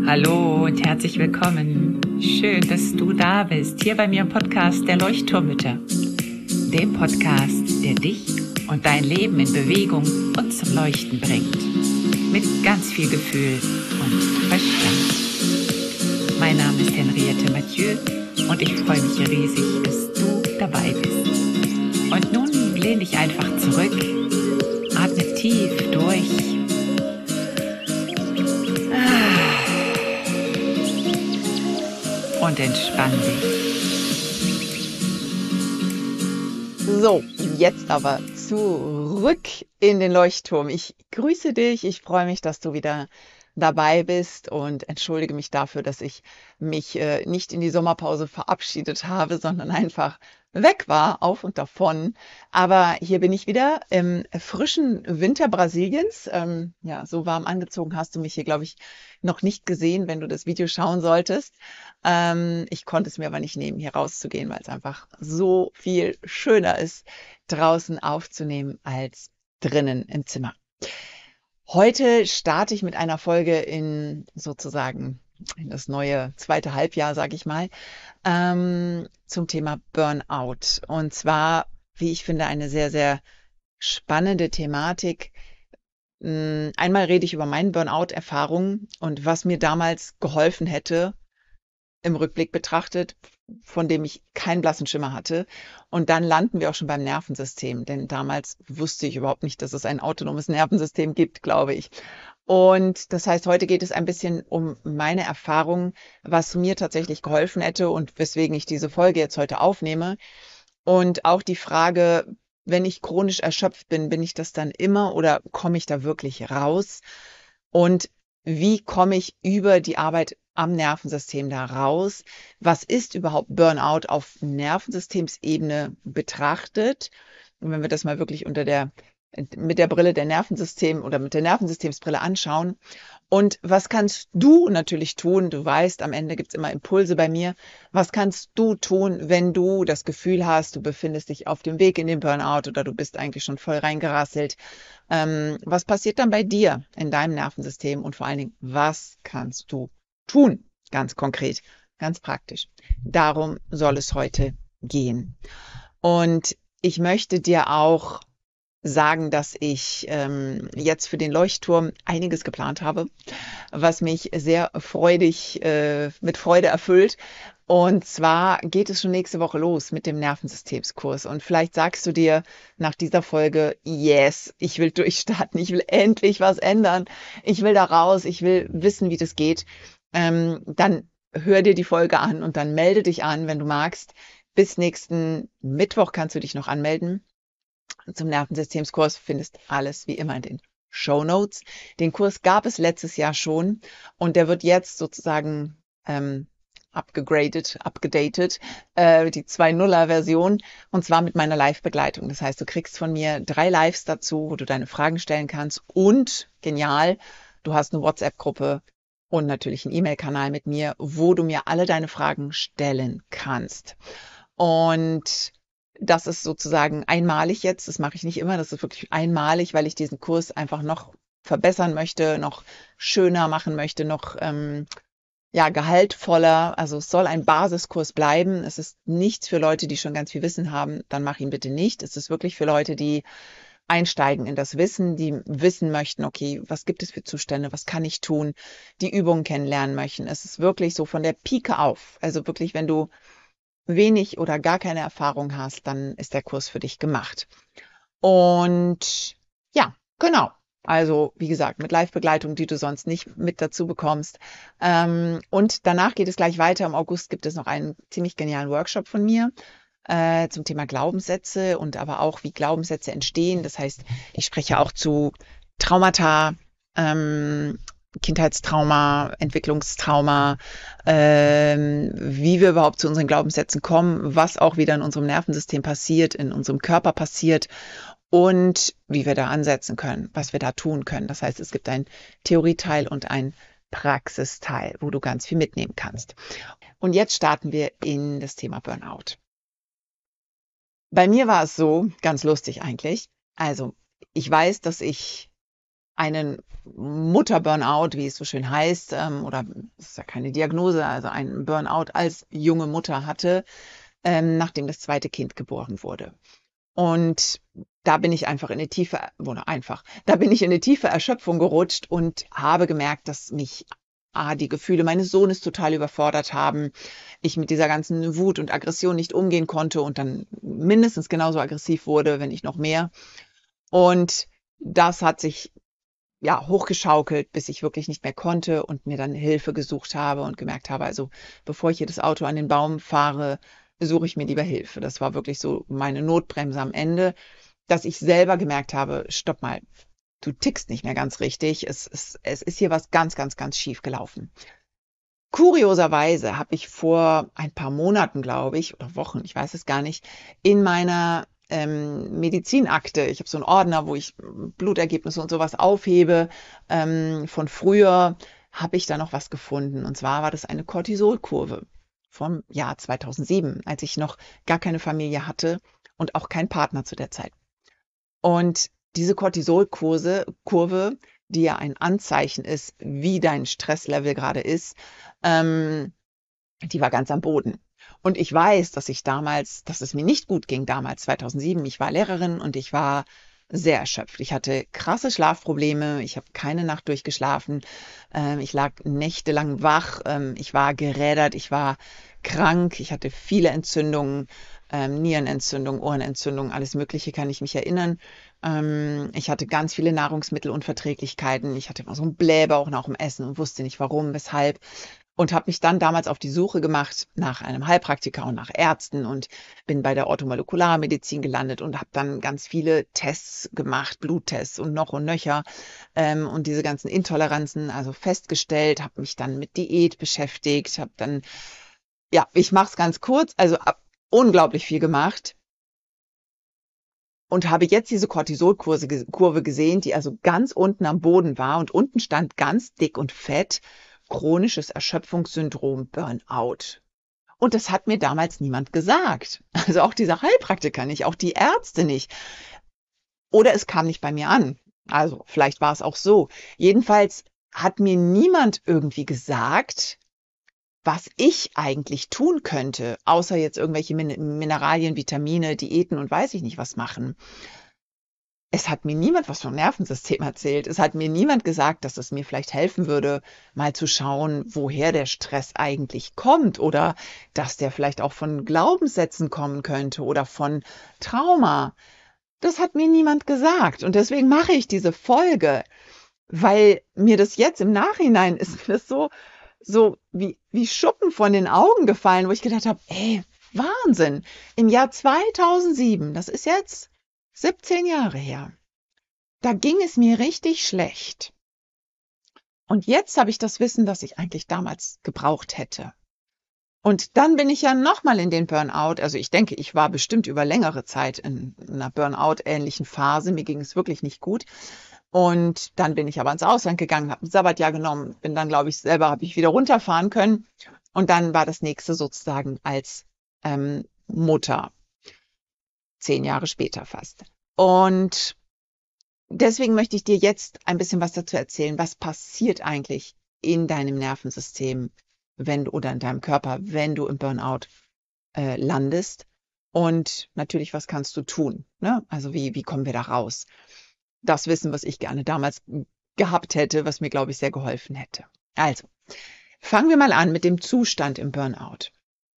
Hallo und herzlich willkommen. Schön, dass du da bist, hier bei mir im Podcast der Leuchtturmhütte. Dem Podcast, der dich und dein Leben in Bewegung und zum Leuchten bringt. Mit ganz viel Gefühl und Verstand. Mein Name ist Henriette Mathieu und ich freue mich riesig, dass du dabei bist. Und nun lehn dich einfach zurück, atme tief durch. Und entspann dich. So, jetzt aber zurück in den Leuchtturm. Ich grüße dich, ich freue mich, dass du wieder dabei bist und entschuldige mich dafür, dass ich mich nicht in die Sommerpause verabschiedet habe, sondern einfach weg war, auf und davon. Aber hier bin ich wieder im frischen Winter Brasiliens. Ja, so warm angezogen hast du mich hier, glaube ich, noch nicht gesehen, wenn du das Video schauen solltest. Ich konnte es mir aber nicht nehmen, hier rauszugehen, weil es einfach so viel schöner ist, draußen aufzunehmen als drinnen im Zimmer. Heute starte ich mit einer Folge in sozusagen in das neue zweite Halbjahr, sage ich mal, zum Thema Burnout. Und zwar, wie ich finde, eine sehr, sehr spannende Thematik. Einmal rede ich über meine Burnout-Erfahrung und was mir damals geholfen hätte, im Rückblick betrachtet, von dem ich keinen blassen Schimmer hatte. Und dann landen wir auch schon beim Nervensystem, denn damals wusste ich überhaupt nicht, dass es ein autonomes Nervensystem gibt, glaube ich. Und das heißt, heute geht es ein bisschen um meine Erfahrung, was mir tatsächlich geholfen hätte und weswegen ich diese Folge jetzt heute aufnehme. Und auch die Frage, wenn ich chronisch erschöpft bin, bin ich das dann immer oder komme ich da wirklich raus? Und wie komme ich über die Arbeit am Nervensystem da raus? Was ist überhaupt Burnout auf Nervensystemsebene betrachtet? Und wenn wir das mal wirklich mit der Brille der Nervensystem oder mit der Nervensystemsbrille anschauen. Und was kannst du natürlich tun? Du weißt, am Ende gibt's immer Impulse bei mir. Was kannst du tun, wenn du das Gefühl hast, du befindest dich auf dem Weg in den Burnout oder du bist eigentlich schon voll reingerasselt? Was passiert dann bei dir in deinem Nervensystem? Und vor allen Dingen, was kannst du tun? Ganz konkret, ganz praktisch. Darum soll es heute gehen. Und ich möchte dir auch sagen, dass ich jetzt für den Leuchtturm einiges geplant habe, was mich sehr mit Freude erfüllt. Und zwar geht es schon nächste Woche los mit dem Nervensystemskurs. Und vielleicht sagst du dir nach dieser Folge, yes, ich will durchstarten, ich will endlich was ändern, ich will da raus, ich will wissen, wie das geht. Dann hör dir die Folge an und dann melde dich an, wenn du magst. Bis nächsten Mittwoch kannst du dich noch anmelden. Zum Nervensystemskurs findest alles wie immer in den Shownotes. Den Kurs gab es letztes Jahr schon und der wird jetzt sozusagen upgedatet, die 2.0er-Version und zwar mit meiner Live-Begleitung. Das heißt, du kriegst von mir 3 Lives dazu, wo du deine Fragen stellen kannst und, genial, du hast eine WhatsApp-Gruppe und natürlich einen E-Mail-Kanal mit mir, wo du mir alle deine Fragen stellen kannst. Und das ist sozusagen einmalig jetzt. Das mache ich nicht immer. Das ist wirklich einmalig, weil ich diesen Kurs einfach noch verbessern möchte, noch schöner machen möchte, noch gehaltvoller. Also es soll ein Basiskurs bleiben. Es ist nichts für Leute, die schon ganz viel Wissen haben. Dann mach ihn bitte nicht. Es ist wirklich für Leute, die einsteigen in das Wissen, die wissen möchten, okay, was gibt es für Zustände, was kann ich tun, die Übungen kennenlernen möchten. Es ist wirklich so von der Pike auf. Also wirklich, wenn du wenig oder gar keine Erfahrung hast, dann ist der Kurs für dich gemacht. Und ja, genau. Also wie gesagt, mit Live-Begleitung, die du sonst nicht mit dazu bekommst. Und danach geht es gleich weiter. Im August gibt es noch einen ziemlich genialen Workshop von mir zum Thema Glaubenssätze und aber auch, wie Glaubenssätze entstehen. Das heißt, ich spreche auch zu Traumata, Kindheitstrauma, Entwicklungstrauma, wie wir überhaupt zu unseren Glaubenssätzen kommen, was auch wieder in unserem Nervensystem passiert, in unserem Körper passiert und wie wir da ansetzen können, was wir da tun können. Das heißt, es gibt einen Theorieteil und einen Praxisteil, wo du ganz viel mitnehmen kannst. Und jetzt starten wir in das Thema Burnout. Bei mir war es so, ganz lustig eigentlich. Also, ich weiß, dass ich einen Mutter-Burnout, wie es so schön heißt, oder das ist ja keine Diagnose, also einen Burnout als junge Mutter hatte, nachdem das zweite Kind geboren wurde. Und da bin ich einfach in eine tiefe, oder einfach, da bin ich in eine tiefe Erschöpfung gerutscht und habe gemerkt, dass mich die Gefühle meines Sohnes total überfordert haben. Ich mit dieser ganzen Wut und Aggression nicht umgehen konnte und dann mindestens genauso aggressiv wurde, wenn nicht noch mehr. Und das hat sich ja hochgeschaukelt, bis ich wirklich nicht mehr konnte und mir dann Hilfe gesucht habe und gemerkt habe, also bevor ich hier das Auto an den Baum fahre, suche ich mir lieber Hilfe. Das war wirklich so meine Notbremse am Ende, dass ich selber gemerkt habe, stopp mal, du tickst nicht mehr ganz richtig. Es ist hier was ganz, ganz, ganz schief gelaufen. Kurioserweise habe ich vor ein paar Monaten, glaube ich, oder Wochen, ich weiß es gar nicht, in meiner Medizinakte, ich habe so einen Ordner, wo ich Blutergebnisse und sowas aufhebe, von früher habe ich da noch was gefunden. Und zwar war das eine Cortisolkurve vom Jahr 2007, als ich noch gar keine Familie hatte und auch keinen Partner zu der Zeit. Und diese Cortisolkurve, die ja ein Anzeichen ist, wie dein Stresslevel gerade ist, die war ganz am Boden. Und ich weiß, dass es mir nicht gut ging damals, 2007. Ich war Lehrerin und ich war sehr erschöpft. Ich hatte krasse Schlafprobleme. Ich habe keine Nacht durchgeschlafen. Ich lag nächtelang wach. Ich war gerädert. Ich war krank. Ich hatte viele Entzündungen, Nierenentzündung, Ohrenentzündung, alles Mögliche kann ich mich erinnern. Ich hatte ganz viele Nahrungsmittelunverträglichkeiten. Ich hatte immer so einen Blähbauch nach dem Essen und wusste nicht warum, weshalb. Und habe mich dann damals auf die Suche gemacht nach einem Heilpraktiker und nach Ärzten und bin bei der Orthomolekularmedizin gelandet und habe dann ganz viele Tests gemacht, Bluttests und noch und nöcher, und diese ganzen Intoleranzen also festgestellt, habe mich dann mit Diät beschäftigt, habe dann, ja, ich mache es ganz kurz, also unglaublich viel gemacht und habe jetzt diese Cortisolkurve gesehen, die also ganz unten am Boden war und unten stand ganz dick und fett chronisches Erschöpfungssyndrom Burnout. Und das hat mir damals niemand gesagt. Also auch dieser Heilpraktiker nicht, auch die Ärzte nicht. Oder es kam nicht bei mir an. Also vielleicht war es auch so. Jedenfalls hat mir niemand irgendwie gesagt, was ich eigentlich tun könnte, außer jetzt irgendwelche Mineralien, Vitamine, Diäten und weiß ich nicht was machen. Es hat mir niemand was vom Nervensystem erzählt. Es hat mir niemand gesagt, dass es mir vielleicht helfen würde, mal zu schauen, woher der Stress eigentlich kommt oder dass der vielleicht auch von Glaubenssätzen kommen könnte oder von Trauma. Das hat mir niemand gesagt. Und deswegen mache ich diese Folge, weil mir das jetzt im Nachhinein ist mir das so wie Schuppen von den Augen gefallen, wo ich gedacht habe, ey, Wahnsinn. Im Jahr 2007, das ist jetzt 17 Jahre her, da ging es mir richtig schlecht. Und jetzt habe ich das Wissen, das ich eigentlich damals gebraucht hätte. Und dann bin ich ja nochmal in den Burnout. Also ich denke, ich war bestimmt über längere Zeit in einer Burnout-ähnlichen Phase. Mir ging es wirklich nicht gut. Und dann bin ich aber ins Ausland gegangen, habe ein Sabbatjahr genommen, bin dann, glaube ich, habe ich wieder runterfahren können. Und dann war das nächste sozusagen als Mutter. 10 Jahre später fast. Und deswegen möchte ich dir jetzt ein bisschen was dazu erzählen. Was passiert eigentlich in deinem Nervensystem, oder in deinem Körper, wenn du im Burnout landest? Und natürlich, was kannst du tun? Ne? Also wie kommen wir da raus? Das Wissen, was ich gerne damals gehabt hätte, was mir, glaube ich, sehr geholfen hätte. Also, fangen wir mal an mit dem Zustand im Burnout.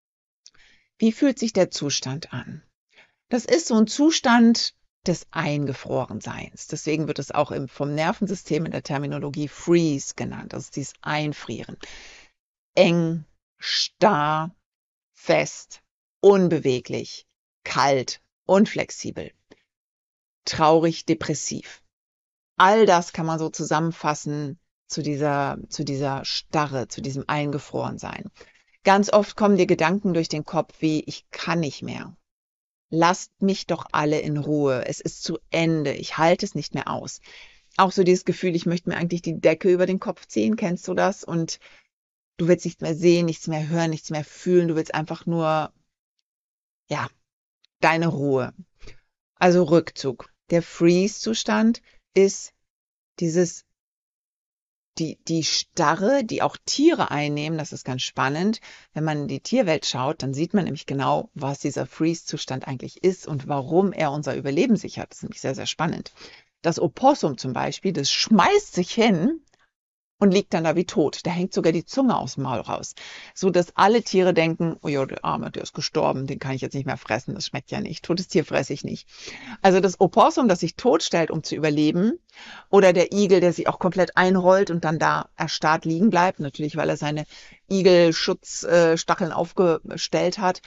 Wie fühlt sich der Zustand an? Das ist so ein Zustand des Eingefrorenseins. Deswegen wird es auch vom Nervensystem in der Terminologie Freeze genannt. Das ist dieses Einfrieren. Eng, starr, fest, unbeweglich, kalt, unflexibel, traurig, depressiv. All das kann man so zusammenfassen zu dieser Starre, zu diesem Eingefrorensein. Ganz oft kommen dir Gedanken durch den Kopf wie, ich kann nicht mehr. Lasst mich doch alle in Ruhe. Es ist zu Ende. Ich halte es nicht mehr aus. Auch so dieses Gefühl, ich möchte mir eigentlich die Decke über den Kopf ziehen. Kennst du das? Und du willst nichts mehr sehen, nichts mehr hören, nichts mehr fühlen. Du willst einfach nur, ja, deine Ruhe. Also Rückzug. Der Freeze-Zustand ist dieses die Starre, die auch Tiere einnehmen, das ist ganz spannend. Wenn man in die Tierwelt schaut, dann sieht man nämlich genau, was dieser Freeze-Zustand eigentlich ist und warum er unser Überleben sichert. Das ist nämlich sehr, sehr spannend. Das Opossum zum Beispiel, das schmeißt sich hin und liegt dann da wie tot. Da hängt sogar die Zunge aus dem Maul raus, so dass alle Tiere denken, oh ja, der Arme, der ist gestorben, den kann ich jetzt nicht mehr fressen, das schmeckt ja nicht, totes Tier fresse ich nicht. Also das Opossum, das sich totstellt, um zu überleben, oder der Igel, der sich auch komplett einrollt und dann da erstarrt liegen bleibt, natürlich, weil er seine Igelschutzstacheln aufgestellt hat,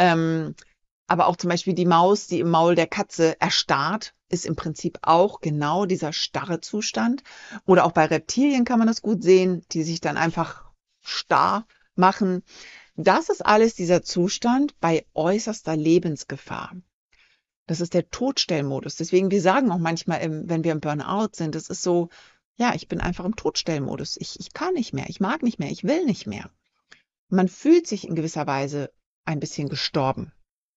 aber auch zum Beispiel die Maus, die im Maul der Katze erstarrt, ist im Prinzip auch genau dieser starre Zustand. Oder auch bei Reptilien kann man das gut sehen, die sich dann einfach starr machen. Das ist alles dieser Zustand bei äußerster Lebensgefahr. Das ist der Todstellmodus. Deswegen, wir sagen auch manchmal, wenn wir im Burnout sind, das ist so, ja, ich bin einfach im Todstellmodus. Ich kann nicht mehr, ich mag nicht mehr, ich will nicht mehr. Man fühlt sich in gewisser Weise ein bisschen gestorben.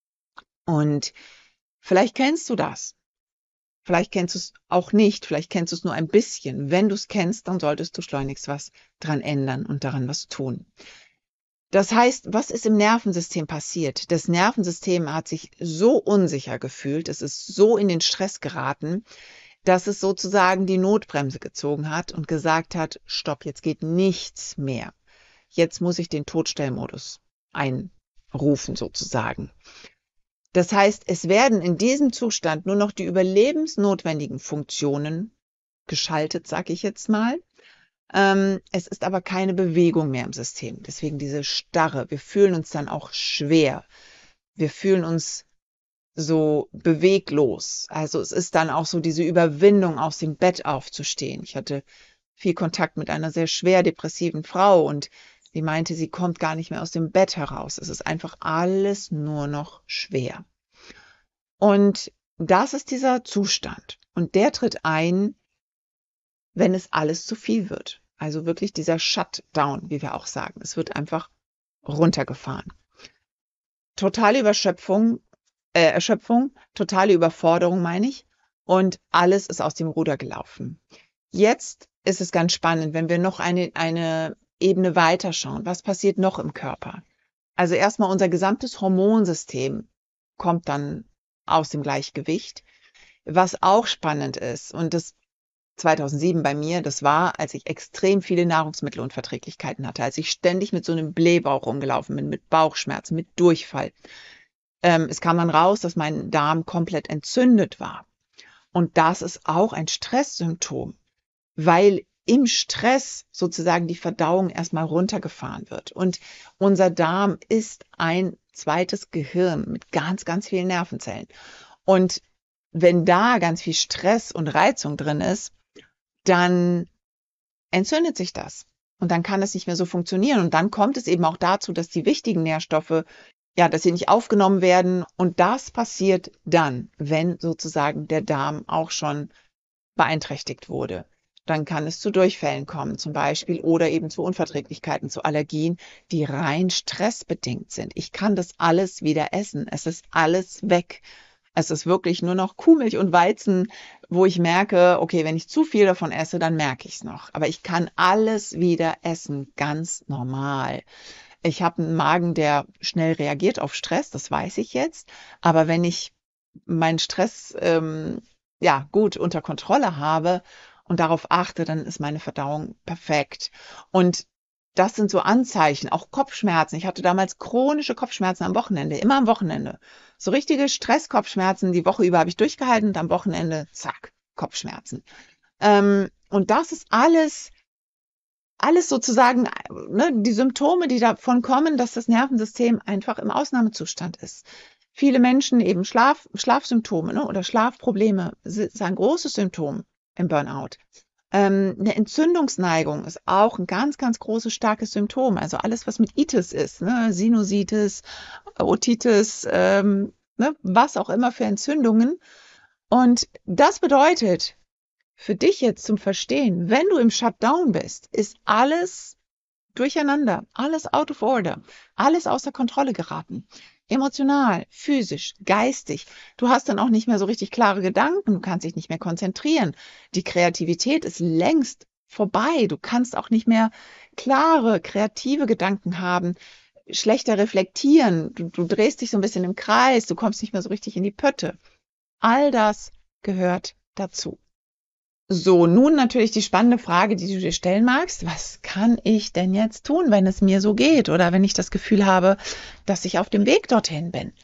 Und vielleicht kennst du das. Vielleicht kennst du es auch nicht, vielleicht kennst du es nur ein bisschen. Wenn du es kennst, dann solltest du schleunigst was dran ändern und daran was tun. Das heißt, was ist im Nervensystem passiert? Das Nervensystem hat sich so unsicher gefühlt, es ist so in den Stress geraten, dass es sozusagen die Notbremse gezogen hat und gesagt hat, stopp, jetzt geht nichts mehr. Jetzt muss ich den Todstellmodus einrufen sozusagen. Das heißt, es werden in diesem Zustand nur noch die überlebensnotwendigen Funktionen geschaltet, sage ich jetzt mal. Es ist aber keine Bewegung mehr im System. Deswegen diese Starre. Wir fühlen uns dann auch schwer. Wir fühlen uns so beweglos. Also es ist dann auch so diese Überwindung, aus dem Bett aufzustehen. Ich hatte viel Kontakt mit einer sehr schwer depressiven Frau und die meinte, sie kommt gar nicht mehr aus dem Bett heraus. Es ist einfach alles nur noch schwer. Und das ist dieser Zustand. Und der tritt ein, wenn es alles zu viel wird. Also wirklich dieser Shutdown, wie wir auch sagen. Es wird einfach runtergefahren. Totale Erschöpfung, totale Überforderung meine ich. Und alles ist aus dem Ruder gelaufen. Jetzt ist es ganz spannend, wenn wir noch eine Ebene weiterschauen. Was passiert noch im Körper? Also erstmal unser gesamtes Hormonsystem kommt dann aus dem Gleichgewicht. Was auch spannend ist, und das 2007 bei mir, das war, als ich extrem viele Nahrungsmittelunverträglichkeiten hatte, als ich ständig mit so einem Blähbauch rumgelaufen bin, mit Bauchschmerzen, mit Durchfall. Es kam dann raus, dass mein Darm komplett entzündet war. Und das ist auch ein Stresssymptom, weil im Stress sozusagen die Verdauung erstmal runtergefahren wird. Und unser Darm ist ein zweites Gehirn mit ganz, ganz vielen Nervenzellen. Und wenn da ganz viel Stress und Reizung drin ist, dann entzündet sich das. Und dann kann es nicht mehr so funktionieren. Und dann kommt es eben auch dazu, dass die wichtigen Nährstoffe, ja, dass sie nicht aufgenommen werden. Und das passiert dann, wenn sozusagen der Darm auch schon beeinträchtigt wurde. Dann kann es zu Durchfällen kommen zum Beispiel oder eben zu Unverträglichkeiten, zu Allergien, die rein stressbedingt sind. Ich kann das alles wieder essen. Es ist alles weg. Es ist wirklich nur noch Kuhmilch und Weizen, wo ich merke, okay, wenn ich zu viel davon esse, dann merke ich es noch. Aber ich kann alles wieder essen, ganz normal. Ich habe einen Magen, der schnell reagiert auf Stress, das weiß ich jetzt. Aber wenn ich meinen Stress ja gut unter Kontrolle habe und darauf achte, dann ist meine Verdauung perfekt. Und das sind so Anzeichen, auch Kopfschmerzen. Ich hatte damals chronische Kopfschmerzen am Wochenende, immer am Wochenende. So richtige Stresskopfschmerzen. Die Woche über habe ich durchgehalten und am Wochenende, zack, Kopfschmerzen. Und das ist alles sozusagen, ne, die Symptome, die davon kommen, dass das Nervensystem einfach im Ausnahmezustand ist. Viele Menschen eben Schlafsymptome, ne, oder Schlafprobleme sind ein großes Symptom im Burnout. Eine Entzündungsneigung ist auch ein ganz, ganz großes, starkes Symptom. Also alles, was mit Itis ist, ne? Sinusitis, Otitis, ne? Was auch immer für Entzündungen. Und das bedeutet für dich jetzt zum Verstehen, wenn du im Shutdown bist, ist alles durcheinander, alles out of order, alles außer Kontrolle geraten. Emotional, physisch, geistig. Du hast dann auch nicht mehr so richtig klare Gedanken, du kannst dich nicht mehr konzentrieren. Die Kreativität ist längst vorbei. Du kannst auch nicht mehr klare, kreative Gedanken haben, schlechter reflektieren. Du drehst dich so ein bisschen im Kreis, du kommst nicht mehr so richtig in die Pötte. All das gehört dazu. So, nun natürlich die spannende Frage, die du dir stellen magst. Was kann ich denn jetzt tun, wenn es mir so geht oder wenn ich das Gefühl habe, dass ich auf dem Weg dorthin bin?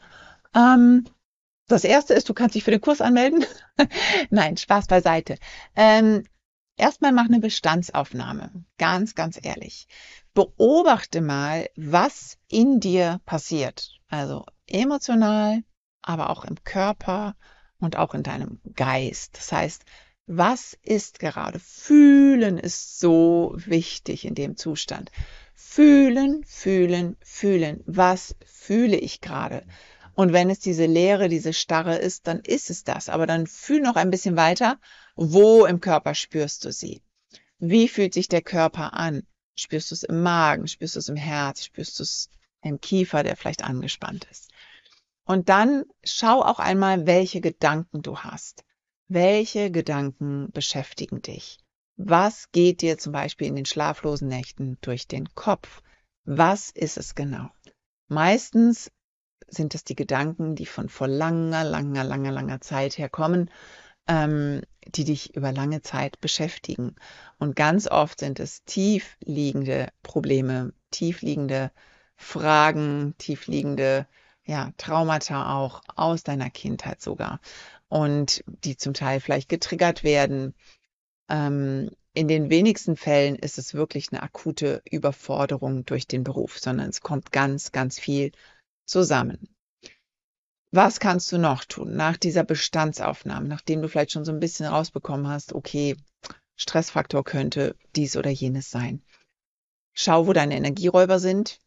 Das erste ist, du kannst dich für den Kurs anmelden. Nein, Spaß beiseite. Erstmal mach eine Bestandsaufnahme. Ganz, ganz ehrlich. Beobachte mal, was in dir passiert. Also emotional, aber auch im Körper und auch in deinem Geist. Das heißt, was ist gerade? Fühlen ist so wichtig in dem Zustand. Fühlen, fühlen, fühlen. Was fühle ich gerade? Und wenn es diese Leere, diese Starre ist, dann ist es das. Aber dann fühl noch ein bisschen weiter. Wo im Körper spürst du sie? Wie fühlt sich der Körper an? Spürst du es im Magen? Spürst du es im Herz? Spürst du es im Kiefer, der vielleicht angespannt ist? Und dann schau auch einmal, welche Gedanken du hast. Welche Gedanken beschäftigen dich? Was geht dir zum Beispiel in den schlaflosen Nächten durch den Kopf? Was ist es genau? Meistens sind es die Gedanken, die von vor langer Zeit herkommen, die dich über lange Zeit beschäftigen. Und ganz oft sind es tief liegende Probleme, tief liegende Fragen, tief liegende Traumata auch aus deiner Kindheit sogar. Und die zum Teil vielleicht getriggert werden. In den wenigsten Fällen ist es wirklich eine akute Überforderung durch den Beruf, sondern es kommt ganz, ganz viel zusammen. Was kannst du noch tun nach dieser Bestandsaufnahme, nachdem du vielleicht schon so ein bisschen rausbekommen hast, okay, Stressfaktor könnte dies oder jenes sein? Schau, wo deine Energieräuber sind.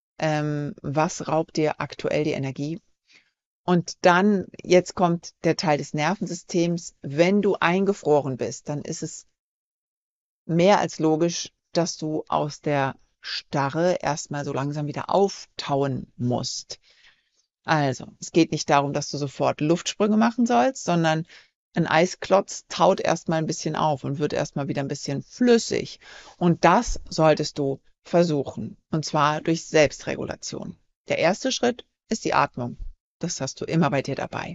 Was raubt dir aktuell die Energie? Und dann, jetzt kommt der Teil des Nervensystems. Wenn du eingefroren bist, dann ist es mehr als logisch, dass du aus der Starre erstmal so langsam wieder auftauen musst. Also, es geht nicht darum, dass du sofort Luftsprünge machen sollst, sondern ein Eisklotz taut erstmal ein bisschen auf und wird erstmal wieder ein bisschen flüssig. Und das solltest du versuchen. Und zwar durch Selbstregulation. Der erste Schritt ist die Atmung. Das hast du immer bei dir dabei.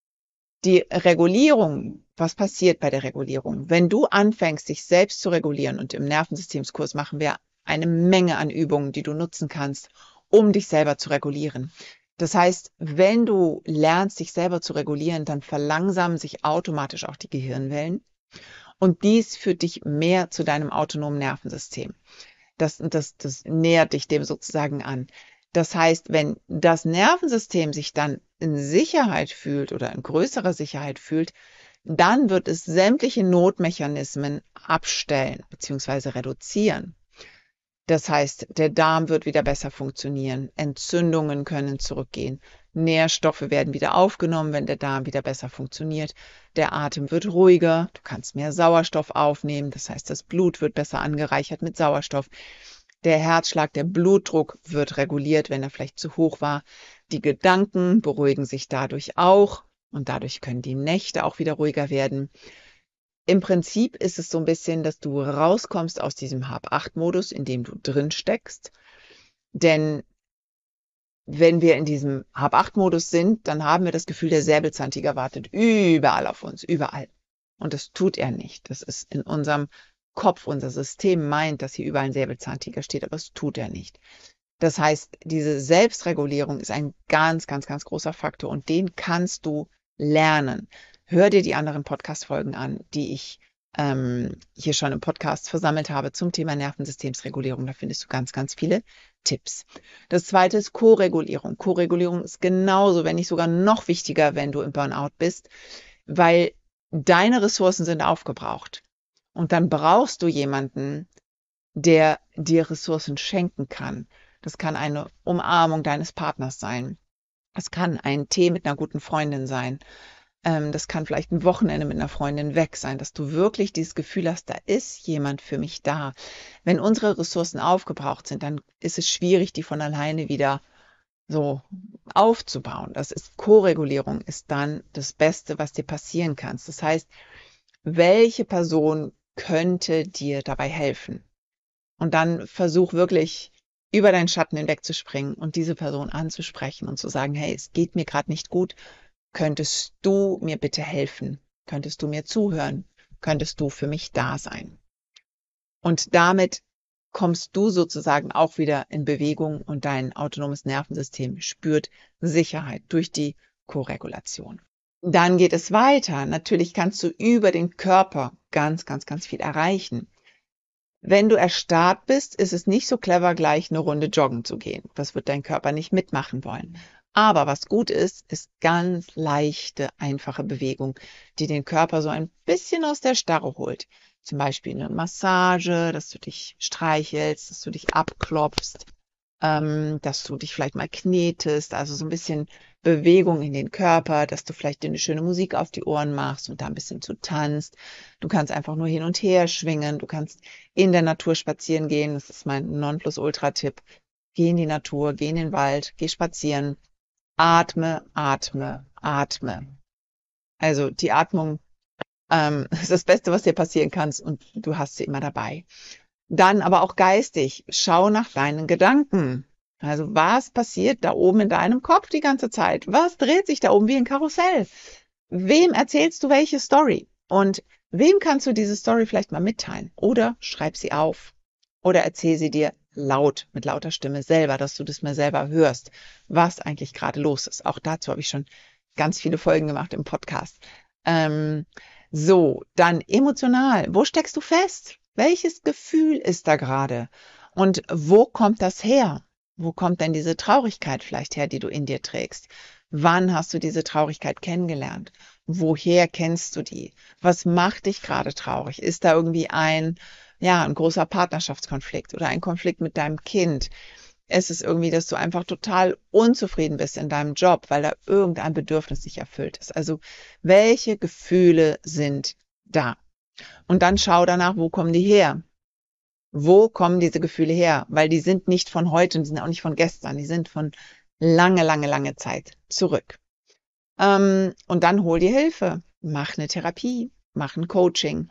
Die Regulierung, was passiert bei der Regulierung? Wenn du anfängst, dich selbst zu regulieren, und im Nervensystemskurs machen wir eine Menge an Übungen, die du nutzen kannst, um dich selber zu regulieren. Das heißt, wenn du lernst, dich selber zu regulieren, dann verlangsamen sich automatisch auch die Gehirnwellen. Und dies führt dich mehr zu deinem autonomen Nervensystem. Das nähert dich dem sozusagen an. Das heißt, wenn das Nervensystem sich dann in Sicherheit fühlt oder in größerer Sicherheit fühlt, dann wird es sämtliche Notmechanismen abstellen bzw. reduzieren. Das heißt, der Darm wird wieder besser funktionieren, Entzündungen können zurückgehen, Nährstoffe werden wieder aufgenommen, wenn der Darm wieder besser funktioniert, der Atem wird ruhiger, du kannst mehr Sauerstoff aufnehmen, das heißt, das Blut wird besser angereichert mit Sauerstoff. Der Herzschlag, der Blutdruck wird reguliert, wenn er vielleicht zu hoch war. Die Gedanken beruhigen sich dadurch auch und dadurch können die Nächte auch wieder ruhiger werden. Im Prinzip ist es so ein bisschen, dass du rauskommst aus diesem Hab-8-Modus, in dem du drin steckst. Denn wenn wir in diesem Hab-8-Modus sind, dann haben wir das Gefühl, der Säbelzahntiger wartet überall auf uns, überall. Und das tut er nicht. Das ist in unserem Kopf, unser System meint, dass hier überall ein Säbelzahntiger steht, aber das tut er nicht. Das heißt, diese Selbstregulierung ist ein ganz, ganz, ganz großer Faktor und den kannst du lernen. Hör dir die anderen Podcast-Folgen an, die ich hier schon im Podcast versammelt habe zum Thema Nervensystemsregulierung. Da findest du ganz, ganz viele Tipps. Das zweite ist Koregulierung. Koregulierung ist genauso, wenn nicht sogar noch wichtiger, wenn du im Burnout bist, weil deine Ressourcen sind aufgebraucht. Und dann brauchst du jemanden, der dir Ressourcen schenken kann. Das kann eine Umarmung deines Partners sein. Es kann ein Tee mit einer guten Freundin sein. Das kann vielleicht ein Wochenende mit einer Freundin weg sein, dass du wirklich dieses Gefühl hast, da ist jemand für mich da. Wenn unsere Ressourcen aufgebraucht sind, dann ist es schwierig, die von alleine wieder so aufzubauen. Das ist Koregulierung, ist dann das Beste, was dir passieren kann. Das heißt, welche Person könnte dir dabei helfen? Und dann versuch wirklich über deinen Schatten hinwegzuspringen und diese Person anzusprechen und zu sagen, hey, es geht mir gerade nicht gut. Könntest du mir bitte helfen? Könntest du mir zuhören? Könntest du für mich da sein? Und damit kommst du sozusagen auch wieder in Bewegung und dein autonomes Nervensystem spürt Sicherheit durch die Koregulation. Dann geht es weiter. Natürlich kannst du über den Körper ganz, ganz, ganz viel erreichen. Wenn du erstarrt bist, ist es nicht so clever, gleich eine Runde joggen zu gehen. Das wird dein Körper nicht mitmachen wollen. Aber was gut ist, ist ganz leichte, einfache Bewegung, die den Körper so ein bisschen aus der Starre holt. Zum Beispiel eine Massage, dass du dich streichelst, dass du dich abklopfst, dass du dich vielleicht mal knetest, also so ein bisschen Bewegung in den Körper, dass du vielleicht dir eine schöne Musik auf die Ohren machst und da ein bisschen zu tanzt. Du kannst einfach nur hin und her schwingen, du kannst in der Natur spazieren gehen, das ist mein Nonplusultra-Tipp. Geh in die Natur, geh in den Wald, geh spazieren, atme, atme, atme. Also die Atmung ist das Beste, was dir passieren kann und du hast sie immer dabei. Dann aber auch geistig, schau nach deinen Gedanken. Also was passiert da oben in deinem Kopf die ganze Zeit? Was dreht sich da oben wie ein Karussell? Wem erzählst du welche Story? Und wem kannst du diese Story vielleicht mal mitteilen? Oder schreib sie auf. Oder erzähl sie dir laut, mit lauter Stimme selber, dass du das mal selber hörst, was eigentlich gerade los ist. Auch dazu habe ich schon ganz viele Folgen gemacht im Podcast. So, dann emotional. Wo steckst du fest? Welches Gefühl ist da gerade? Und wo kommt das her? Wo kommt denn diese Traurigkeit vielleicht her, die du in dir trägst? Wann hast du diese Traurigkeit kennengelernt? Woher kennst du die? Was macht dich gerade traurig? Ist da irgendwie ein großer Partnerschaftskonflikt oder ein Konflikt mit deinem Kind? Ist es irgendwie, dass du einfach total unzufrieden bist in deinem Job, weil da irgendein Bedürfnis nicht erfüllt ist? Also, welche Gefühle sind da? Und dann schau danach, wo kommen die her? Wo kommen diese Gefühle her? Weil die sind nicht von heute und die sind auch nicht von gestern. Die sind von lange Zeit zurück. Und dann hol dir Hilfe. Mach eine Therapie, mach ein Coaching.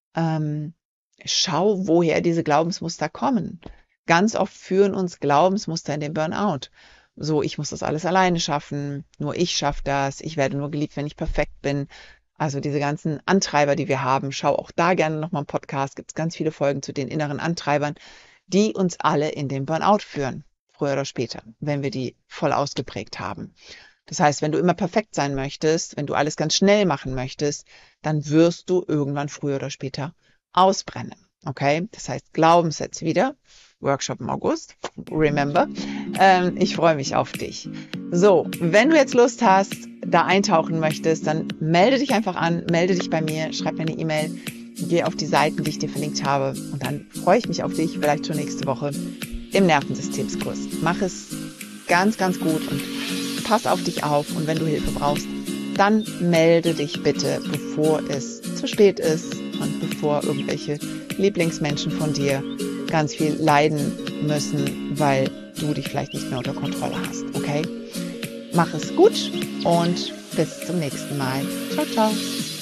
Schau, woher diese Glaubensmuster kommen. Ganz oft führen uns Glaubensmuster in den Burnout. So, ich muss das alles alleine schaffen, nur ich schaffe das, ich werde nur geliebt, wenn ich perfekt bin. Also diese ganzen Antreiber, die wir haben, schau auch da gerne nochmal im Podcast, gibt es ganz viele Folgen zu den inneren Antreibern, die uns alle in den Burnout führen, früher oder später, wenn wir die voll ausgeprägt haben. Das heißt, wenn du immer perfekt sein möchtest, wenn du alles ganz schnell machen möchtest, dann wirst du irgendwann früher oder später ausbrennen. Okay? Das heißt, Glaubenssätze wieder. Workshop im August. Remember. Ich freue mich auf dich. So, wenn du jetzt Lust hast, da eintauchen möchtest, dann melde dich einfach an, melde dich bei mir, schreib mir eine E-Mail, geh auf die Seiten, die ich dir verlinkt habe und dann freue ich mich auf dich, vielleicht schon nächste Woche im Nervensystemskurs. Mach es ganz, ganz gut und pass auf dich auf und wenn du Hilfe brauchst, dann melde dich bitte, bevor es zu spät ist und bevor irgendwelche Lieblingsmenschen von dir ganz viel leiden müssen, weil du dich vielleicht nicht mehr unter Kontrolle hast, okay? Mach es gut und bis zum nächsten Mal. Ciao, ciao.